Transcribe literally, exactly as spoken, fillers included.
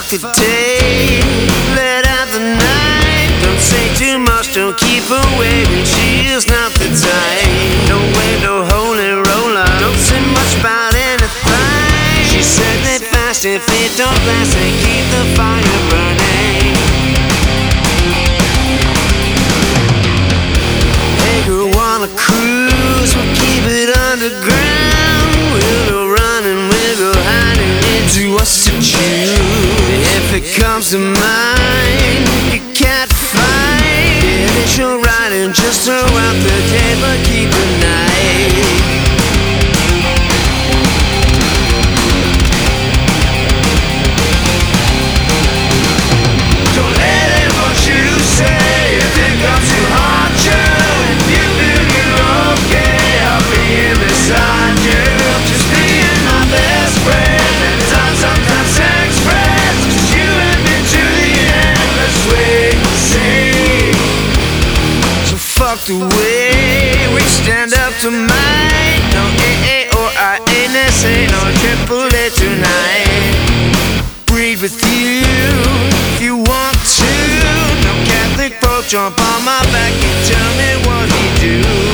the day, let out the night. Don't say too much, don't keep her waiting. She is not the type. No way, no holy roller. Don't say much about anything. She said that fast if it don't last, they keep the fire burning. Hey girl, wanna cruise? We'll keep it underground. We'll go running, we'll go hiding into us to choose. If it comes to mind, you can't fight. Yeah, it's your right and just throughout the day, but keep the night. Fuck the way we stand up to mine. No A A or I N S A, no triple A tonight. Breathe with you if you want to. No Catholic Pope, jump on my back and tell me what he do.